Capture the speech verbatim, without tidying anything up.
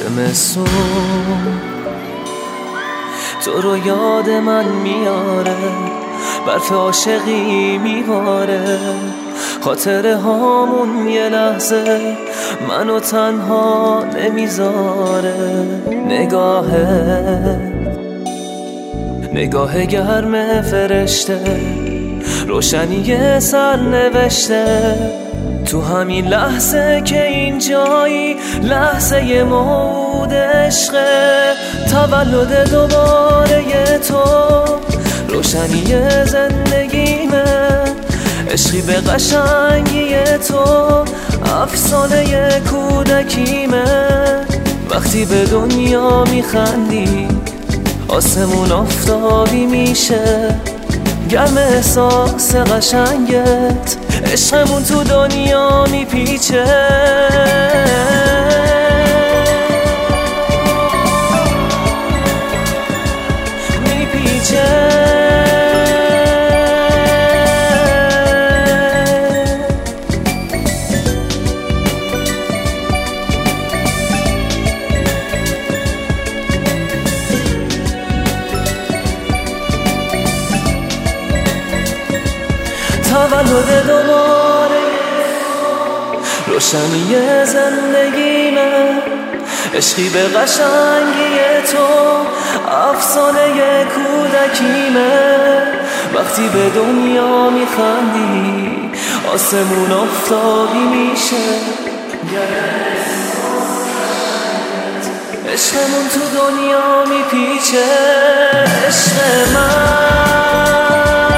زمستون تو رو یاد من میاره، برف عاشقی میباره، خاطره هامون یه لحظه منو تنها نمیذاره. نگاهه نگاه گرم فرشته، روشنی سر نوشته، تو همین لحظه که اینجایی لحظه موعود عشقه. تولد دوباره تو روشنی زندگیمه، عشقی به قشنگی تو افسانه کودکیمه. وقتی به دنیا میخندی آسمون آفتابی میشه، گرم احساس قشنگت عشقمون تو دنیا میپیچه. میپیچه تولد دوباره روشنی زندگیمه، عشقی به قشنگی تو افسانه کودکیمه. وقتی به دنیا میخندی آسمون آفتابی میشه، عشقمون تو دنیا میپیچه. عشق من